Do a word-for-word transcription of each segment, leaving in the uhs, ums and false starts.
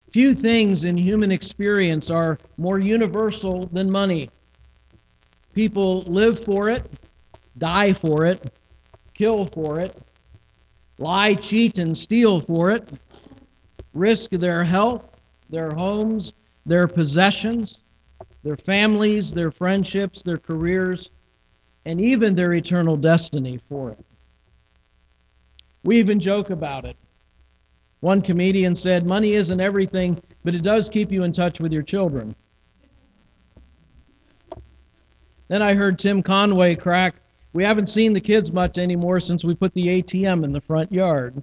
Few things in human experience are more universal than money. People live for it, die for it, kill for it, lie, cheat, and steal for it, risk their health, their homes, their possessions, their families, their friendships, their careers, and even their eternal destiny for it. We even joke about it. One comedian said, money isn't everything, but it does keep you in touch with your children. Then I heard Tim Conway crack, we haven't seen the kids much anymore since we put the A T M in the front yard.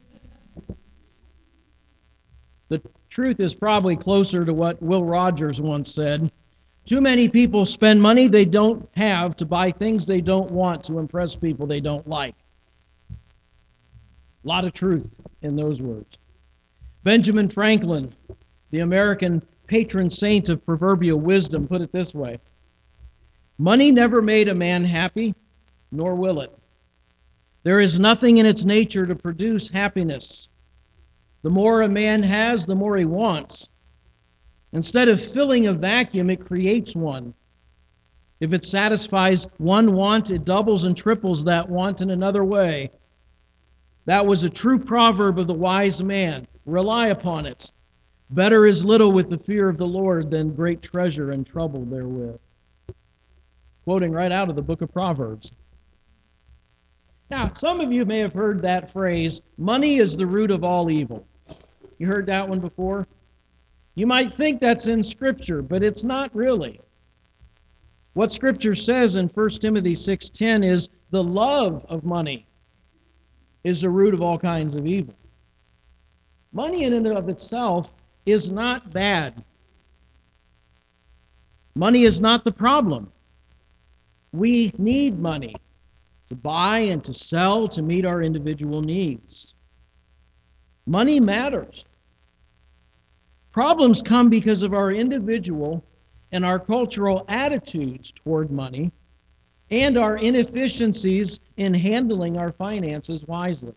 The truth is probably closer to what Will Rogers once said. Too many people spend money they don't have to buy things they don't want to impress people they don't like. A lot of truth in those words. Benjamin Franklin, the American patron saint of proverbial wisdom, put it this way: money never made a man happy, nor will it. There is nothing in its nature to produce happiness. The more a man has, the more he wants. Instead of filling a vacuum, it creates one. If it satisfies one want, it doubles and triples that want in another way. That was a true proverb of the wise man. Rely upon it. Better is little with the fear of the Lord than great treasure and trouble therewith. Quoting right out of the book of Proverbs. Now, some of you may have heard that phrase, money is the root of all evil. You heard that one before? You might think that's in Scripture, but it's not really. What Scripture says in First Timothy six ten is the love of money is the root of all kinds of evil. Money in and of itself is not bad. Money is not the problem. We need money to buy and to sell to meet our individual needs. Money matters. Problems come because of our individual and our cultural attitudes toward money and our inefficiencies in handling our finances wisely.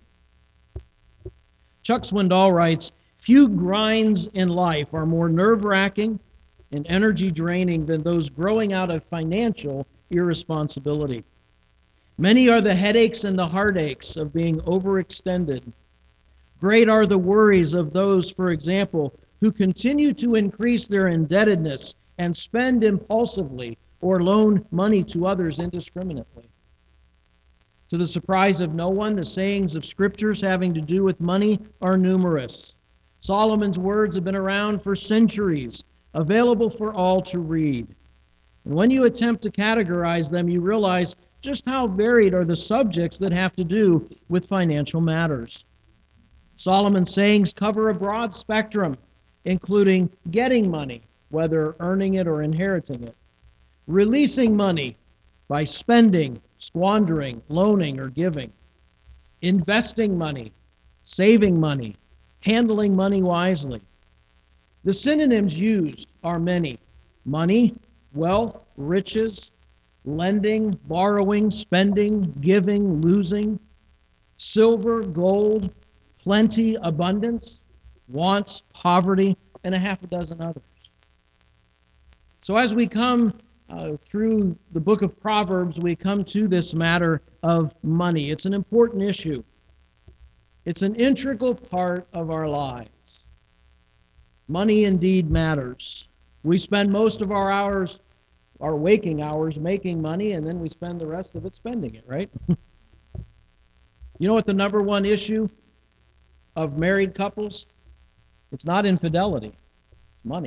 Chuck Swindoll writes, few grinds in life are more nerve-wracking and energy-draining than those growing out of financial irresponsibility. Many are the headaches and the heartaches of being overextended. Great are the worries of those, for example, who continue to increase their indebtedness and spend impulsively or loan money to others indiscriminately. To the surprise of no one, the sayings of scriptures having to do with money are numerous. Solomon's words have been around for centuries, available for all to read. And when you attempt to categorize them, you realize just how varied are the subjects that have to do with financial matters. Solomon's sayings cover a broad spectrum, including getting money, whether earning it or inheriting it, releasing money by spending, squandering, loaning, or giving, investing money, saving money, handling money wisely. The synonyms used are many: money, wealth, riches, lending, borrowing, spending, giving, losing, silver, gold, plenty, abundance, wants, poverty, and a half a dozen others. So as we come uh, through the book of Proverbs, we come to this matter of money. It's an important issue. It's an integral part of our lives. Money indeed matters. We spend most of our hours, our waking hours, making money, and then we spend the rest of it spending it, right? You know what the number one issue of married couples? It's not infidelity, it's money.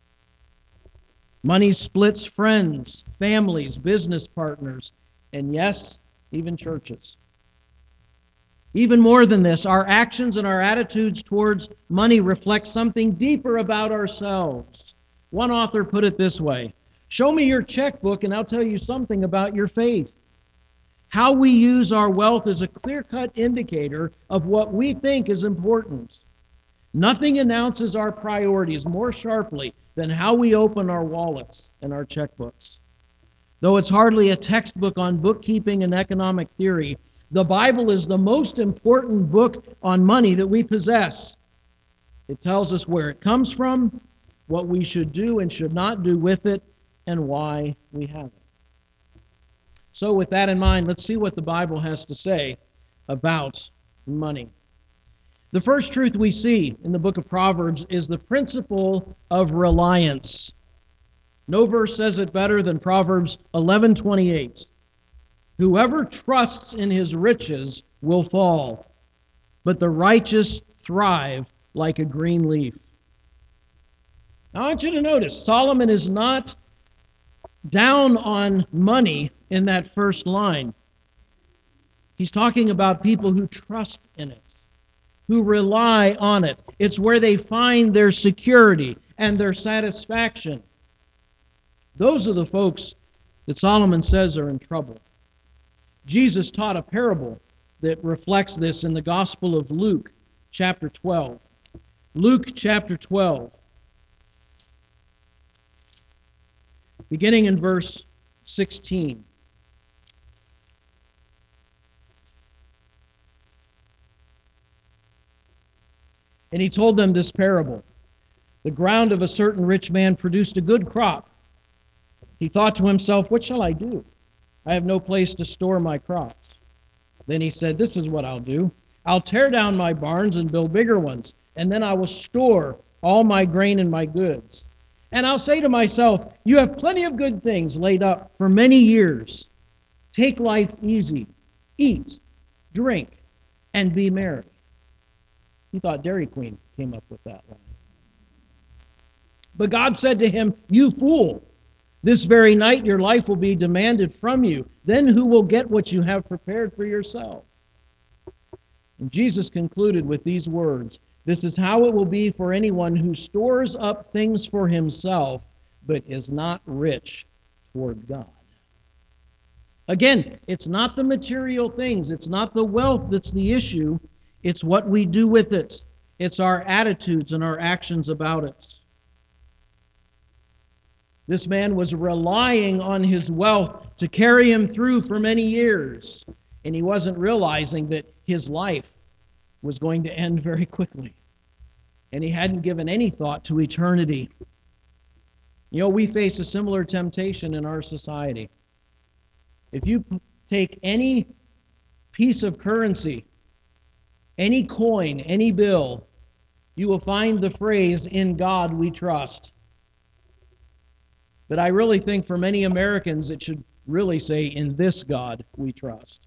Money splits friends, families, business partners, and yes, even churches. Even more than this, our actions and our attitudes towards money reflect something deeper about ourselves. One author put it this way: show me your checkbook and I'll tell you something about your faith. How we use our wealth is a clear-cut indicator of what we think is important. Nothing announces our priorities more sharply than how we open our wallets and our checkbooks. Though it's hardly a textbook on bookkeeping and economic theory, the Bible is the most important book on money that we possess. It tells us where it comes from, what we should do and should not do with it, and why we have it. So with that in mind, let's see what the Bible has to say about money. The first truth we see in the book of Proverbs is the principle of reliance. No verse says it better than Proverbs eleven twenty-eight. Whoever trusts in his riches will fall, but the righteous thrive like a green leaf. Now, I want you to notice, Solomon is not down on money in that first line. He's talking about people who trust in it, who rely on it. It's where they find their security and their satisfaction. Those are the folks that Solomon says are in trouble. Jesus taught a parable that reflects this in the Gospel of Luke, chapter twelve. Luke, chapter twelve, beginning in verse sixteen. And he told them this parable. The ground of a certain rich man produced a good crop. He thought to himself, what shall I do? I have no place to store my crops. Then he said, this is what I'll do. I'll tear down my barns and build bigger ones, and then I will store all my grain and my goods. And I'll say to myself, you have plenty of good things laid up for many years. Take life easy. Eat, drink, and be merry. He thought Dairy Queen came up with that line. But God said to him, you fool, this very night your life will be demanded from you. Then who will get what you have prepared for yourself? And Jesus concluded with these words, this is how it will be for anyone who stores up things for himself, but is not rich toward God. Again, it's not the material things, it's not the wealth that's the issue, it's what we do with it. It's our attitudes and our actions about it. This man was relying on his wealth to carry him through for many years, and he wasn't realizing that his life was going to end very quickly, and he hadn't given any thought to eternity. You know, we face a similar temptation in our society. If you take any piece of currency, any coin, any bill, you will find the phrase, in God we trust. But I really think for many Americans it should really say, in this God we trust.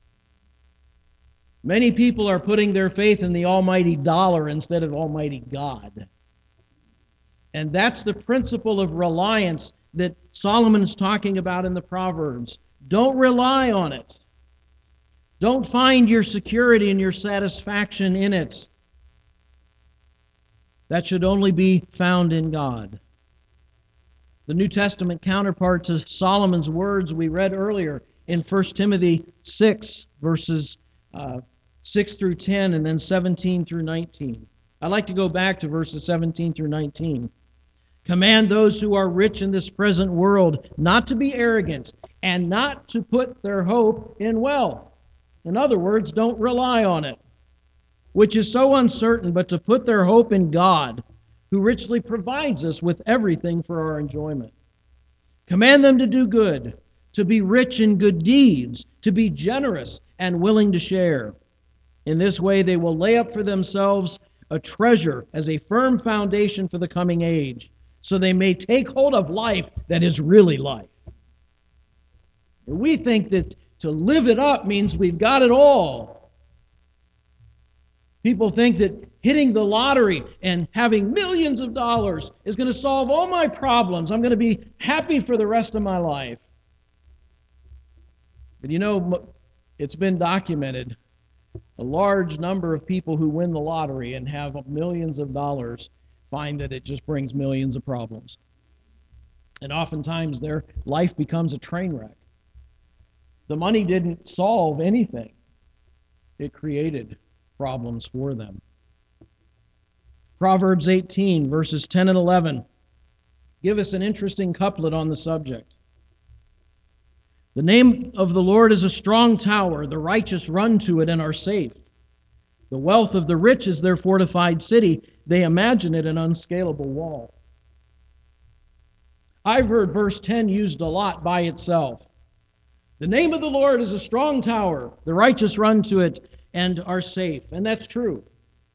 Many people are putting their faith in the almighty dollar instead of almighty God. And that's the principle of reliance that Solomon is talking about in the Proverbs. Don't rely on it. Don't find your security and your satisfaction in it. That should only be found in God. The New Testament counterpart to Solomon's words we read earlier in First Timothy six, verses uh, six through ten, and then seventeen through nineteen. I'd like to go back to verses seventeen through nineteen. Command those who are rich in this present world not to be arrogant and not to put their hope in wealth. In other words, don't rely on it, which is so uncertain, but to put their hope in God, who richly provides us with everything for our enjoyment. Command them to do good, to be rich in good deeds, to be generous and willing to share. In this way they will lay up for themselves a treasure as a firm foundation for the coming age, so they may take hold of life that is really life. We think that to live it up means we've got it all. People think that hitting the lottery and having millions of dollars is going to solve all my problems. I'm going to be happy for the rest of my life. But you know, it's been documented. A large number of people who win the lottery and have millions of dollars find that it just brings millions of problems. And oftentimes their life becomes a train wreck. The money didn't solve anything. It created problems for them. Proverbs eighteen, verses ten and eleven, give us an interesting couplet on the subject. The name of the Lord is a strong tower. The righteous run to it and are safe. The wealth of the rich is their fortified city. They imagine it an unscalable wall. I've heard verse ten used a lot by itself. The name of the Lord is a strong tower. The righteous run to it and are safe. And that's true.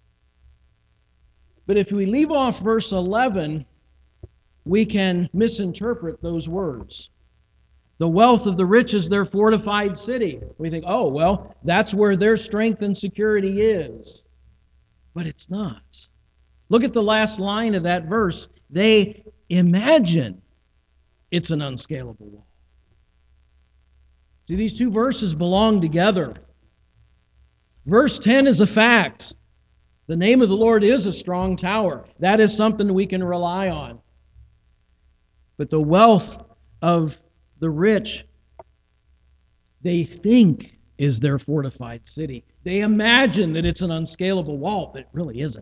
But if we leave off verse eleven, we can misinterpret those words. The wealth of the rich is their fortified city. We think, oh, well, that's where their strength and security is. But it's not. Look at the last line of that verse. They imagine it's an unscalable wall. See, these two verses belong together. Verse ten is a fact. The name of the Lord is a strong tower. That is something we can rely on. But the wealth of the rich, they think is their fortified city. They imagine that it's an unscalable wall, but it really isn't.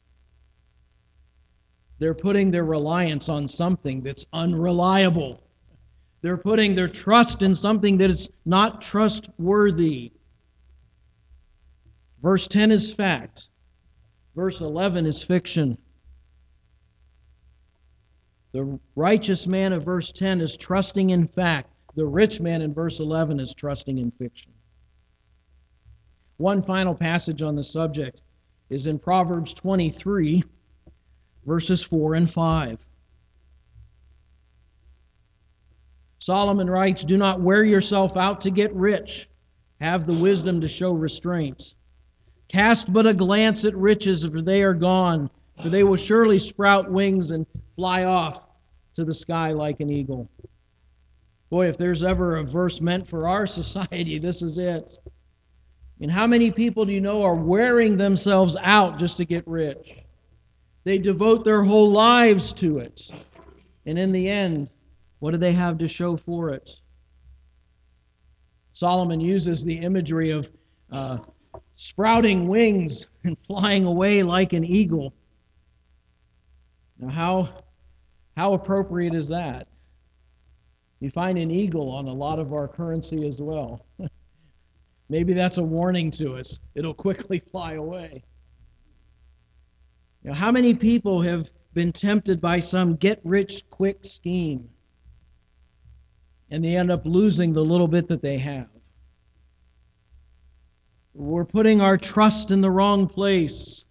They're putting their reliance on something that's unreliable. They're putting their trust in something that is not trustworthy. Verse ten is fact. Verse eleven is fiction. The righteous man of verse ten is trusting in fact. The rich man in verse eleven is trusting in fiction. One final passage on the subject is in Proverbs twenty-three, verses four and five. Solomon writes, "Do not wear yourself out to get rich. Have the wisdom to show restraint. Cast but a glance at riches, for they are gone, for they will surely sprout wings and fly off to the sky like an eagle." Boy, if there's ever a verse meant for our society, this is it. And how many people do you know are wearing themselves out just to get rich? They devote their whole lives to it. And in the end, what do they have to show for it? Solomon uses the imagery of uh, sprouting wings and flying away like an eagle. Now, how, how appropriate is that? You find an eagle on a lot of our currency as well. Maybe that's a warning to us. It'll quickly fly away. You know, how many people have been tempted by some get-rich-quick scheme, and they end up losing the little bit that they have? We're putting our trust in the wrong place.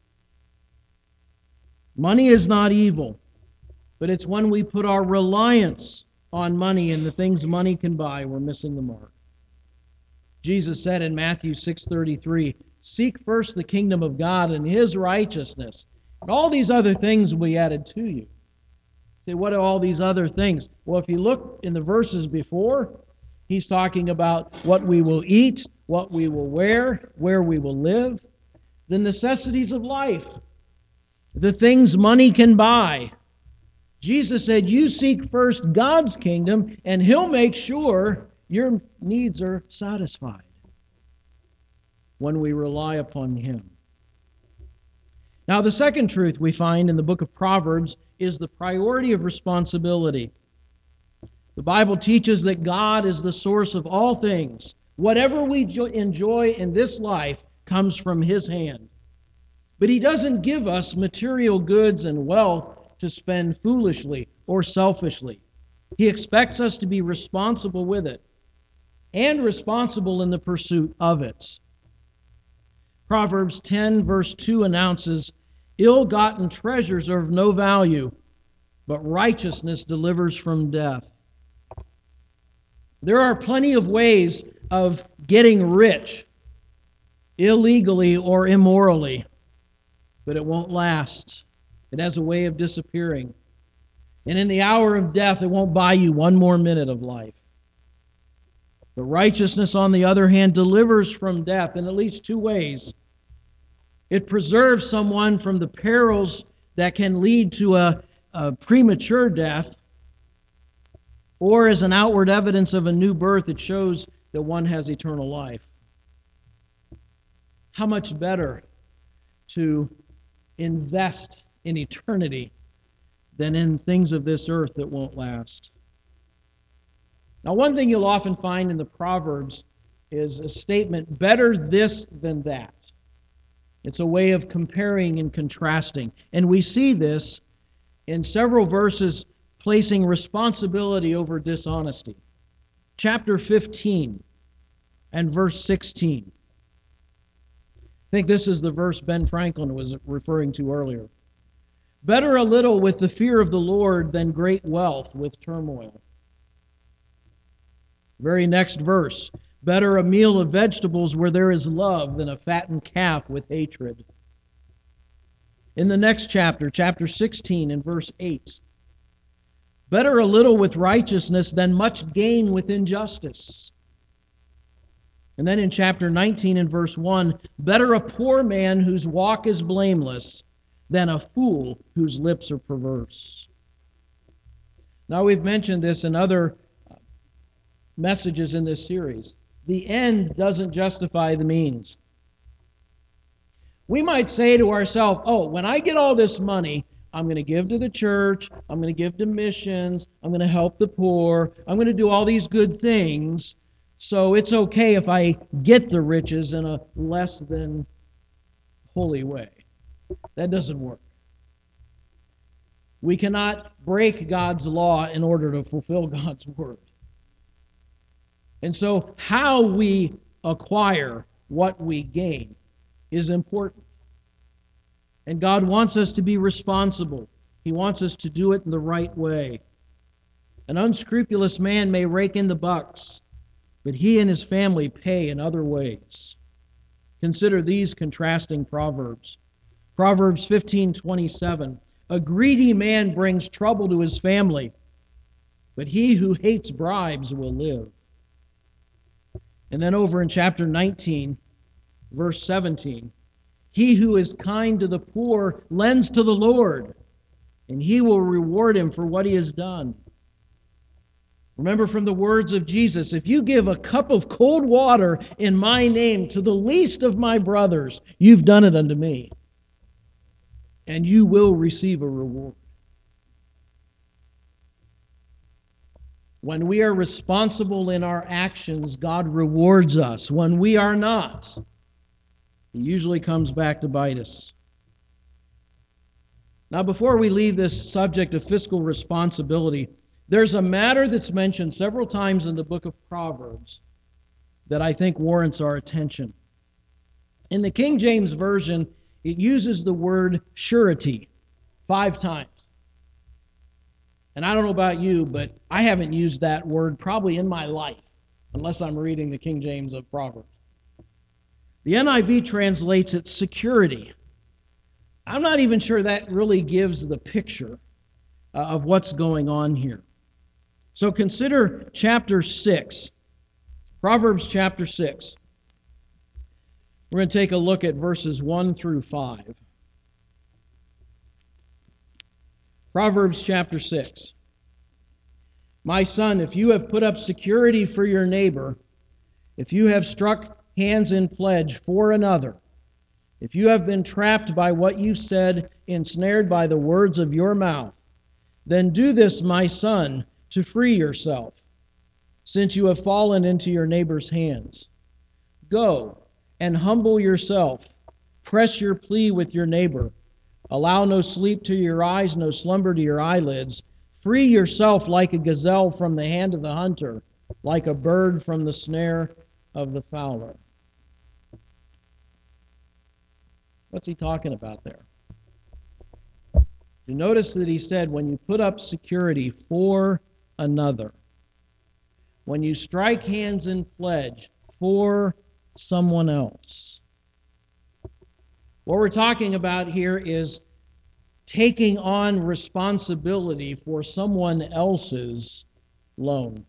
Money is not evil, but it's when we put our reliance on money and the things money can buy, we're missing the mark. Jesus said in Matthew six thirty-three, "Seek first the kingdom of God and His righteousness, and all these other things will be added to you." Say, what are all these other things? Well, if you look in the verses before, he's talking about what we will eat, what we will wear, where we will live, the necessities of life, the things money can buy. Jesus said, you seek first God's kingdom, and He'll make sure your needs are satisfied when we rely upon Him. Now, the second truth we find in the book of Proverbs is the priority of responsibility. The Bible teaches that God is the source of all things. Whatever we enjoy in this life comes from His hand. But He doesn't give us material goods and wealth to spend foolishly or selfishly. He expects us to be responsible with it and responsible in the pursuit of it. Proverbs ten, verse two announces, "Ill-gotten treasures are of no value, but righteousness delivers from death." There are plenty of ways of getting rich, illegally or immorally, but it won't last. It has a way of disappearing. And in the hour of death, it won't buy you one more minute of life. But righteousness, on the other hand, delivers from death in at least two ways. It preserves someone from the perils that can lead to a, a premature death, or as an outward evidence of a new birth, it shows that one has eternal life. How much better to invest in eternity than in things of this earth that won't last. Now, one thing you'll often find in the Proverbs is a statement, better this than that. It's a way of comparing and contrasting. And we see this in several verses placing responsibility over dishonesty. Chapter fifteen and verse sixteen. I think this is the verse Ben Franklin was referring to earlier. Better a little with the fear of the Lord than great wealth with turmoil. Very next verse. Better a meal of vegetables where there is love than a fattened calf with hatred. In the next chapter, chapter sixteen and verse eight. Better a little with righteousness than much gain with injustice. And then in chapter nineteen and verse one, better a poor man whose walk is blameless than a fool whose lips are perverse. Now, we've mentioned this in other messages in this series. The end doesn't justify the means. We might say to ourselves, oh, when I get all this money, I'm going to give to the church, I'm going to give to missions, I'm going to help the poor, I'm going to do all these good things, so it's okay if I get the riches in a less than holy way. That doesn't work. We cannot break God's law in order to fulfill God's word. And so how we acquire what we gain is important. And God wants us to be responsible. He wants us to do it in the right way. An unscrupulous man may rake in the bucks, but he and his family pay in other ways. Consider these contrasting proverbs. Proverbs fifteen twenty-seven. A greedy man brings trouble to his family, but he who hates bribes will live. And then over in chapter nineteen, verse seventeen, he who is kind to the poor lends to the Lord, and he will reward him for what he has done. Remember from the words of Jesus, if you give a cup of cold water in my name to the least of my brothers, you've done it unto me, and you will receive a reward. When we are responsible in our actions, God rewards us. When we are not, He usually comes back to bite us. Now, before we leave this subject of fiscal responsibility, there's a matter that's mentioned several times in the book of Proverbs that I think warrants our attention. In the King James Version, it uses the word surety five times. And I don't know about you, but I haven't used that word probably in my life, unless I'm reading the King James of Proverbs. The N I V translates it security. I'm not even sure that really gives the picture uh, of what's going on here. So consider chapter six, Proverbs chapter six. We're going to take a look at verses one through five. Proverbs chapter six. My son, if you have put up security for your neighbor, if you have struck hands in pledge for another, if you have been trapped by what you said, ensnared by the words of your mouth, then do this, my son, to free yourself, since you have fallen into your neighbor's hands. Go and humble yourself. Press your plea with your neighbor. Allow no sleep to your eyes, no slumber to your eyelids. Free yourself like a gazelle from the hand of the hunter, like a bird from the snare of the fowler. What's he talking about there? You notice that he said, when you put up security for another, when you strike hands in pledge for someone else. What we're talking about here is taking on responsibility for someone else's loan.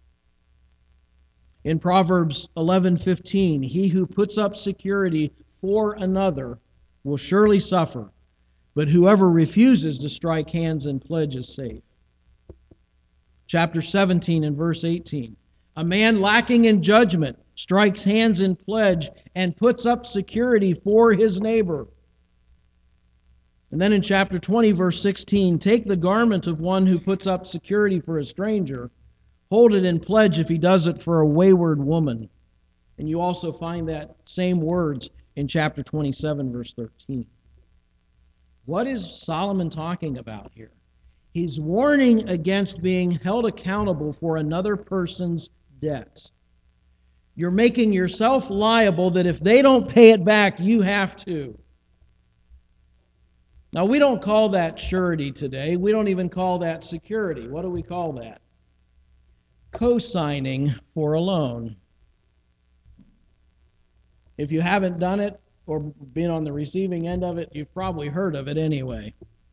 In Proverbs eleven fifteen, he who puts up security for another will surely suffer, but whoever refuses to strike hands in pledge is safe. Chapter seventeen and verse eighteen, a man lacking in judgment strikes hands in pledge and puts up security for his neighbor. And then in chapter twenty, verse sixteen, take the garment of one who puts up security for a stranger, hold it in pledge if he does it for a wayward woman. And you also find that same words in chapter twenty-seven, verse thirteen. What is Solomon talking about here? He's warning against being held accountable for another person's debts. You're making yourself liable that if they don't pay it back, you have to. Now, we don't call that surety today. We don't even call that security. What do we call that? Co-signing for a loan. If you haven't done it or been on the receiving end of it, you've probably heard of it anyway.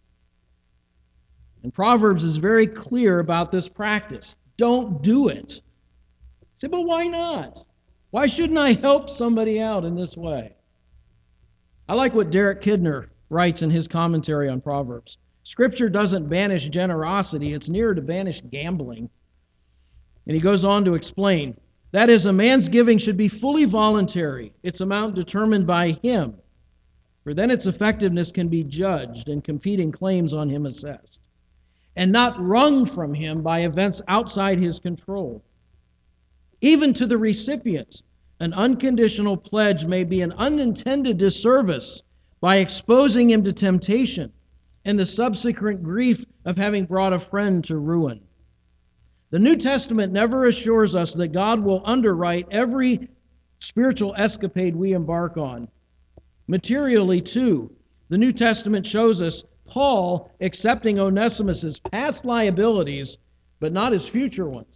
And Proverbs is very clear about this practice. Don't do it. You say, but why not? Why shouldn't I help somebody out in this way? I like what Derek Kidner writes in his commentary on Proverbs. Scripture doesn't banish generosity, it's nearer to banish gambling. And he goes on to explain, that is, a man's giving should be fully voluntary, its amount determined by him, for then its effectiveness can be judged and competing claims on him assessed, and not wrung from him by events outside his control. Even to the recipient, an unconditional pledge may be an unintended disservice by exposing him to temptation and the subsequent grief of having brought a friend to ruin. The New Testament never assures us that God will underwrite every spiritual escapade we embark on. Materially, too, the New Testament shows us Paul accepting Onesimus's past liabilities, but not his future ones.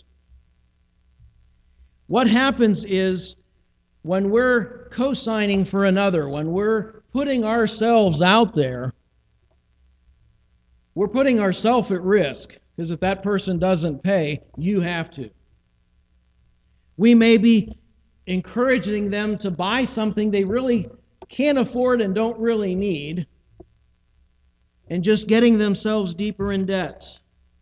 What happens is when we're co-signing for another, when we're putting ourselves out there, we're putting ourselves at risk, because if that person doesn't pay, you have to. We may be encouraging them to buy something they really can't afford and don't really need, and just getting themselves deeper in debt.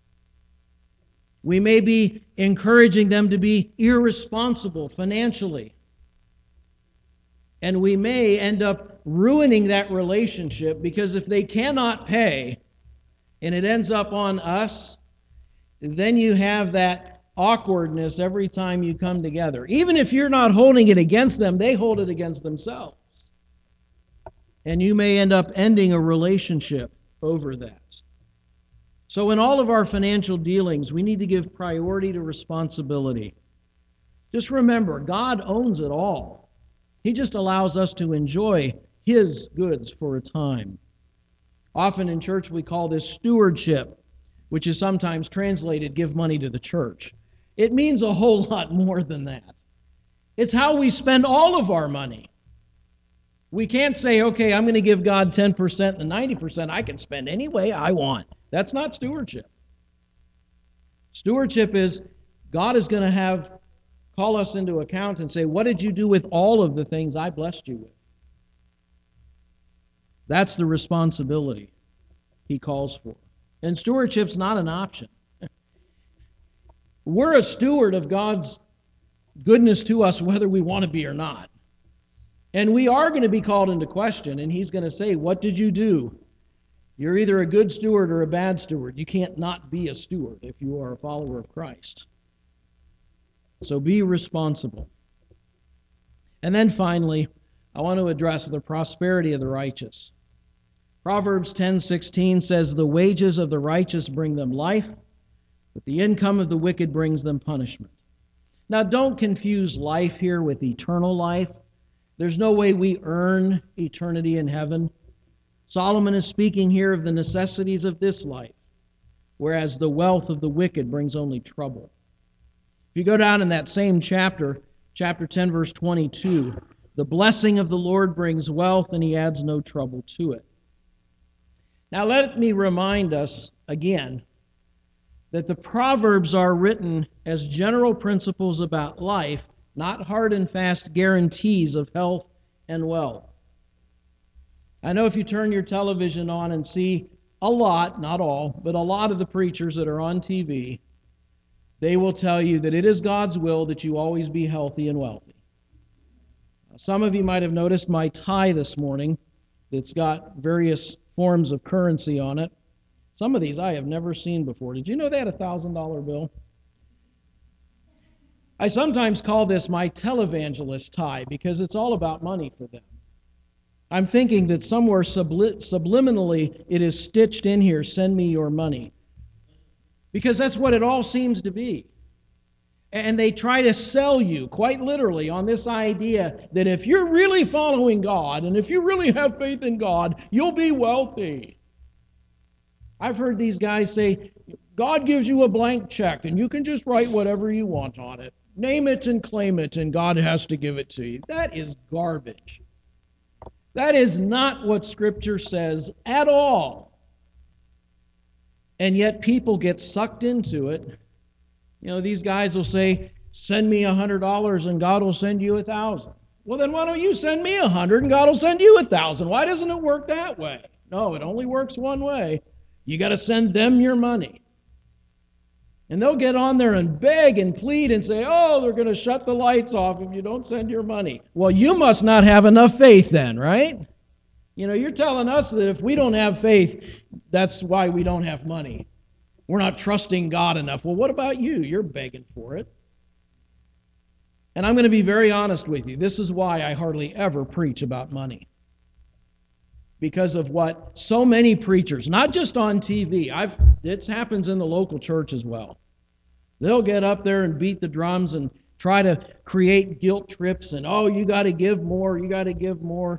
We may be encouraging them to be irresponsible financially. And we may end up ruining that relationship because if they cannot pay and it ends up on us, then you have that awkwardness every time you come together. Even if you're not holding it against them, they hold it against themselves. And you may end up ending a relationship over that. So in all of our financial dealings, we need to give priority to responsibility. Just remember, God owns it all. He just allows us to enjoy His goods for a time. Often in church we call this stewardship, which is sometimes translated, give money to the church. It means a whole lot more than that. It's how we spend all of our money. We can't say, okay, I'm going to give God ten percent and ninety percent I can spend any way I want. That's not stewardship. Stewardship is God is going to have call us into account and say, what did you do with all of the things I blessed you with? That's the responsibility He calls for. And stewardship's not an option. We're a steward of God's goodness to us whether we want to be or not. And we are going to be called into question, and He's going to say, what did you do? You're either a good steward or a bad steward. You can't not be a steward if you are a follower of Christ. So be responsible. And then finally, I want to address the prosperity of the righteous. Proverbs ten sixteen says, the wages of the righteous bring them life, but the income of the wicked brings them punishment. Now, don't confuse life here with eternal life. There's no way we earn eternity in heaven. Solomon is speaking here of the necessities of this life, whereas the wealth of the wicked brings only trouble. If you go down in that same chapter, chapter ten, verse twenty-two, the blessing of the Lord brings wealth, and He adds no trouble to it. Now let me remind us again that the Proverbs are written as general principles about life, not hard and fast guarantees of health and wealth. I know if you turn your television on and see a lot, not all, but a lot of the preachers that are on T V, they will tell you that it is God's will that you always be healthy and wealthy. Some of you might have noticed my tie this morning that's got various forms of currency on it. Some of these I have never seen before. Did you know they had a one thousand dollar bill? I sometimes call this my televangelist tie because it's all about money for them. I'm thinking that somewhere subli- subliminally it is stitched in here, send me your money. Because that's what it all seems to be. And they try to sell you, quite literally, on this idea that if you're really following God and if you really have faith in God, you'll be wealthy. I've heard these guys say, God gives you a blank check and you can just write whatever you want on it. Name it and claim it, and God has to give it to you. That is garbage. That is not what Scripture says at all. And yet people get sucked into it. You know, these guys will say, send me a hundred dollars and God will send you a thousand. Well, then why don't you send me a hundred and God will send you a thousand? Why doesn't it work that way? No, it only works one way. You got to send them your money. And they'll get on there and beg and plead and say, oh, they're going to shut the lights off if you don't send your money. Well, you must not have enough faith then, right? You know, you're telling us that if we don't have faith, that's why we don't have money. We're not trusting God enough. Well, what about you? You're begging for it. And I'm going to be very honest with you. This is why I hardly ever preach about money. Because of what so many preachers, not just on T V, I've it happens in the local church as well. They'll get up there and beat the drums and try to create guilt trips and, oh, you got to give more, you got to give more.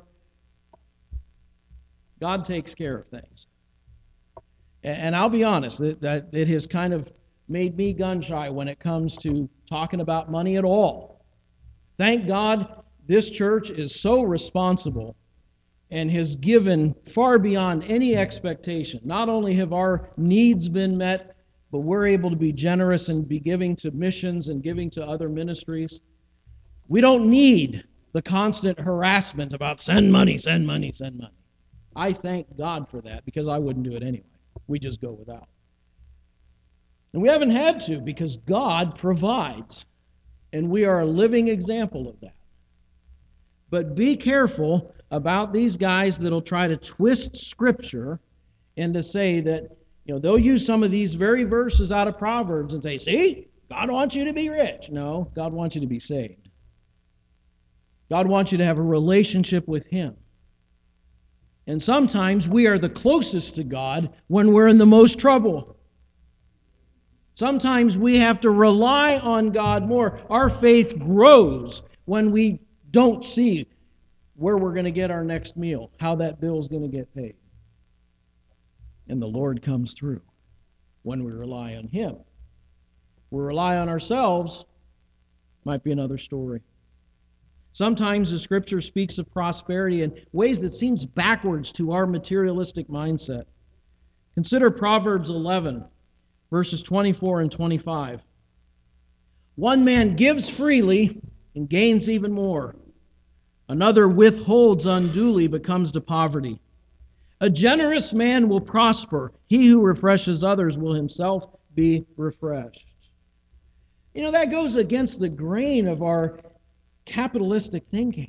God takes care of things. And I'll be honest, that, that it has kind of made me gun-shy when it comes to talking about money at all. Thank God this church is so responsible and has given far beyond any expectation. Not only have our needs been met, but we're able to be generous and be giving to missions and giving to other ministries. We don't need the constant harassment about send money, send money, send money. I thank God for that because I wouldn't do it anyway. We just go without. And we haven't had to because God provides. And we are a living example of that. But be careful about these guys that'll try to twist Scripture and to say that, you know, they'll use some of these very verses out of Proverbs and say, see, God wants you to be rich. No, God wants you to be saved. God wants you to have a relationship with Him. And sometimes we are the closest to God when we're in the most trouble. Sometimes we have to rely on God more. Our faith grows when we don't see where we're going to get our next meal, how that bill is going to get paid. And the Lord comes through when we rely on Him. We rely on ourselves, might be another story. Sometimes the Scripture speaks of prosperity in ways that seems backwards to our materialistic mindset. Consider Proverbs eleven, verses twenty-four and twenty-five. One man gives freely and gains even more. Another withholds unduly but comes to poverty. A generous man will prosper. He who refreshes others will himself be refreshed. You know, that goes against the grain of our capitalistic thinking.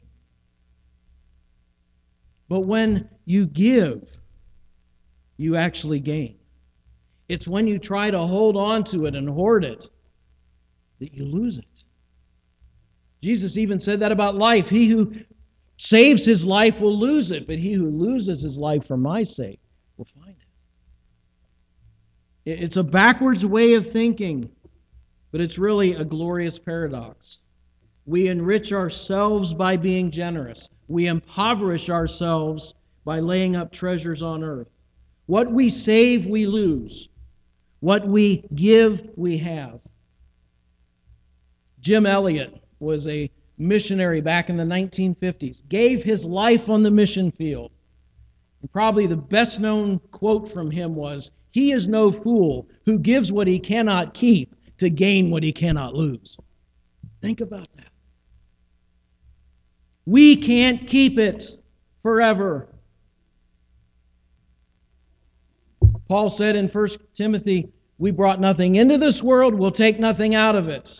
But when you give, you actually gain. It's when you try to hold on to it and hoard it that you lose it. Jesus even said that about life. He who saves his life will lose it, but he who loses his life for my sake will find it. It's a backwards way of thinking, but it's really a glorious paradox. We enrich ourselves by being generous. We impoverish ourselves by laying up treasures on earth. What we save, we lose. What we give, we have. Jim Elliot was a missionary back in the nineteen fifties, gave his life on the mission field. And probably the best known quote from him was, "He is no fool who gives what he cannot keep to gain what he cannot lose." Think about that. We can't keep it forever. Paul said in First Timothy, we brought nothing into this world, we'll take nothing out of it.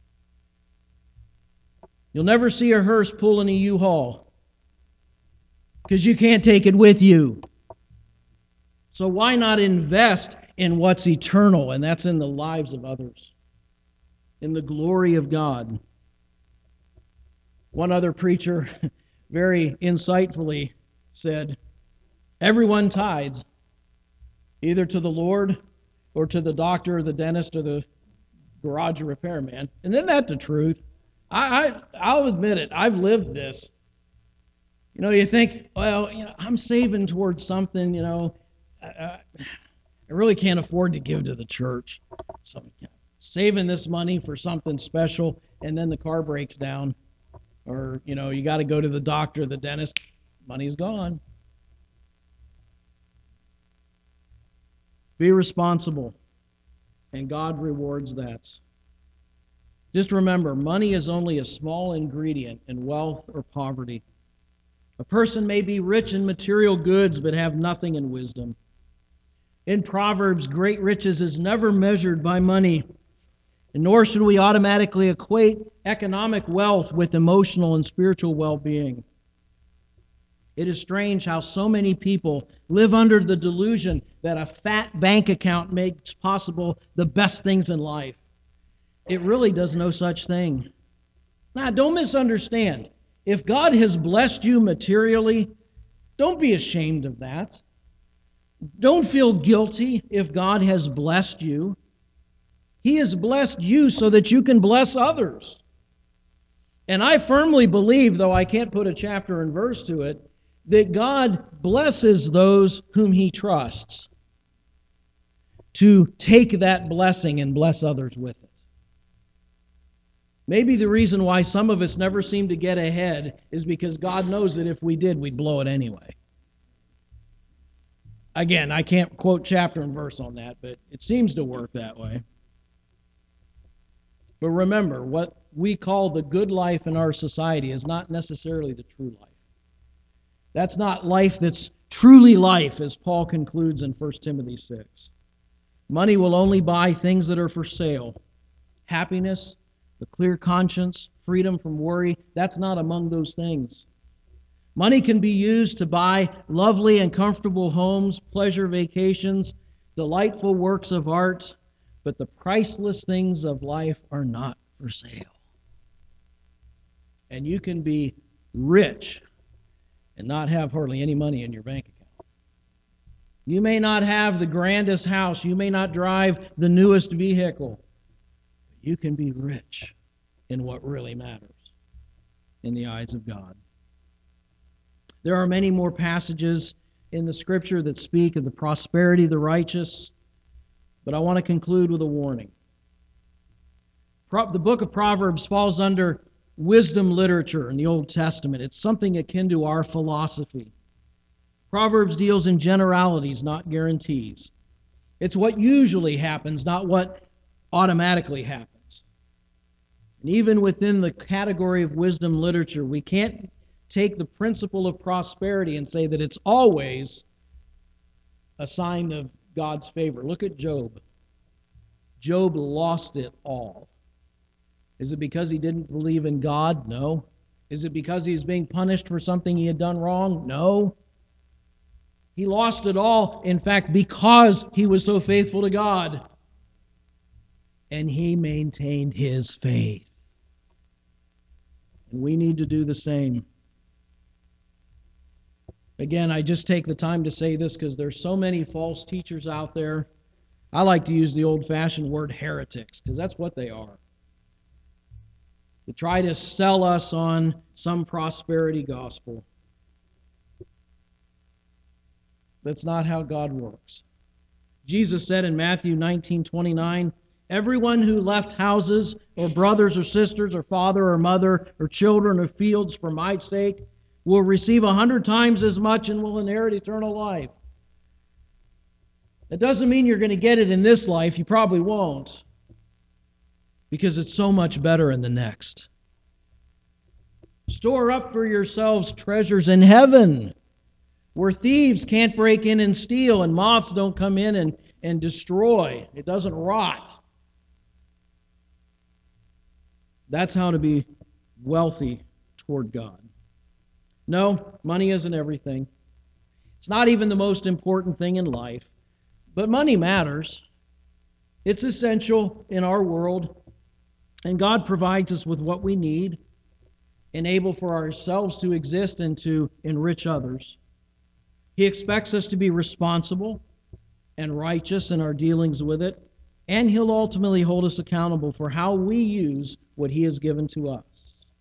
You'll never see a hearse pulling a U-Haul because you can't take it with you. So why not invest in what's eternal, and that's in the lives of others, in the glory of God. One other preacher very insightfully said, everyone tithes, either to the Lord or to the doctor or the dentist or the garage repairman. And isn't that the truth? I, I, I'll admit it. I've lived this. You know, you think, well, you know, I'm saving towards something, you know. I, I really can't afford to give to the church. So, you know, saving this money for something special, and then the car breaks down. Or, you know, you got to go to the doctor, the dentist. Money's gone. Be responsible, and God rewards that. Just remember, money is only a small ingredient in wealth or poverty. A person may be rich in material goods but have nothing in wisdom. In Proverbs, great riches is never measured by money, and nor should we automatically equate economic wealth with emotional and spiritual well-being. It is strange how so many people live under the delusion that a fat bank account makes possible the best things in life. It really does no such thing. Now, don't misunderstand. If God has blessed you materially, don't be ashamed of that. Don't feel guilty if God has blessed you. He has blessed you so that you can bless others. And I firmly believe, though I can't put a chapter and verse to it, that God blesses those whom He trusts to take that blessing and bless others with it. Maybe the reason why some of us never seem to get ahead is because God knows that if we did, we'd blow it anyway. Again, I can't quote chapter and verse on that, but it seems to work that way. But remember, what we call the good life in our society is not necessarily the true life. That's not life that's truly life, as Paul concludes in First Timothy six. Money will only buy things that are for sale. Happiness, a clear conscience, freedom from worry, that's not among those things. Money can be used to buy lovely and comfortable homes, pleasure vacations, delightful works of art, but the priceless things of life are not for sale. And you can be rich and not have hardly any money in your bank account. You may not have the grandest house. You may not drive the newest vehicle. You can be rich in what really matters in the eyes of God. There are many more passages in the Scripture that speak of the prosperity of the righteous, but I want to conclude with a warning. The book of Proverbs falls under wisdom literature in the Old Testament. It's something akin to our philosophy. Proverbs deals in generalities, not guarantees. It's what usually happens, not what automatically happens. And even within the category of wisdom literature, we can't take the principle of prosperity and say that it's always a sign of God's favor. Look at Job. Job lost it all. Is it because he didn't believe in God? No. Is it because he was being punished for something he had done wrong? No. He lost it all, in fact, because he was so faithful to God. And he maintained his faith. And we need to do the same. Again, I just take the time to say this because there's so many false teachers out there. I like to use the old-fashioned word heretics because that's what they are. To try to sell us on some prosperity gospel. That's not how God works. Jesus said in Matthew nineteen twenty-nine, everyone who left houses or brothers or sisters or father or mother or children or fields for my sake will receive a hundred times as much and will inherit eternal life. That doesn't mean you're going to get it in this life. You probably won't. Because it's so much better in the next. Store up for yourselves treasures in heaven, where thieves can't break in and steal, and moths don't come in and, and destroy. It doesn't rot. That's how to be wealthy toward God. No, money isn't everything. It's not even the most important thing in life. But money matters. It's essential in our world. And God provides us with what we need, enable for ourselves to exist and to enrich others. He expects us to be responsible and righteous in our dealings with it, and He'll ultimately hold us accountable for how we use what He has given to us.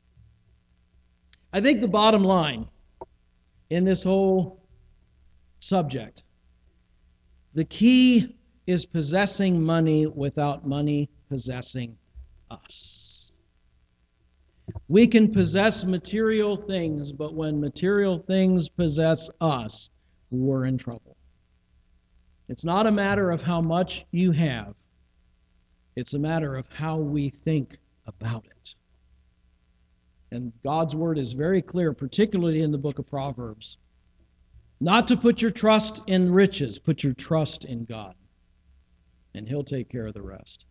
I think the bottom line in this whole subject, the key is possessing money without money possessing us. We can possess material things, but when material things possess us, we're in trouble. It's not a matter of how much you have. It's a matter of how we think about it. And God's word is very clear, particularly in the book of Proverbs, not to put your trust in riches, put your trust in God, and He'll take care of the rest.